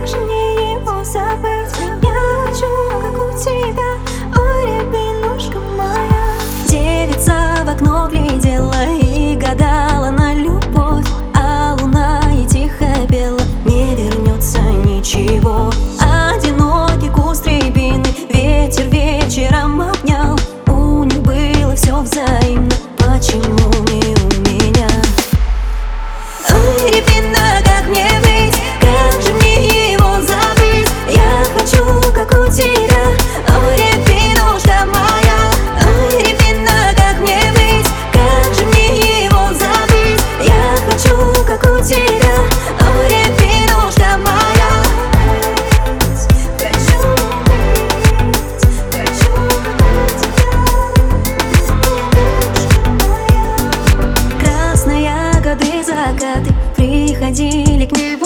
как же мне его забыть? Я хочу, как у тебя, ой, рябинушка моя. Девица в окно глядела и гадала на любовь, а луна и тихо пела: не вернется ничего. Одинокий куст рябины ветер вечером обнял. У них было все взаимно, почему не у меня? Ой, рябина, как мне быть? Как же мне его забыть? Я хочу, как у тебя, ой, рябинушка моя. Ой, рябина, как мне быть? Как же мне его забыть? Я хочу, как у тебя, ой, рябинушка моя. Хочу быть, хочу, как у тебя. Красные годы, закаты приходили к небу.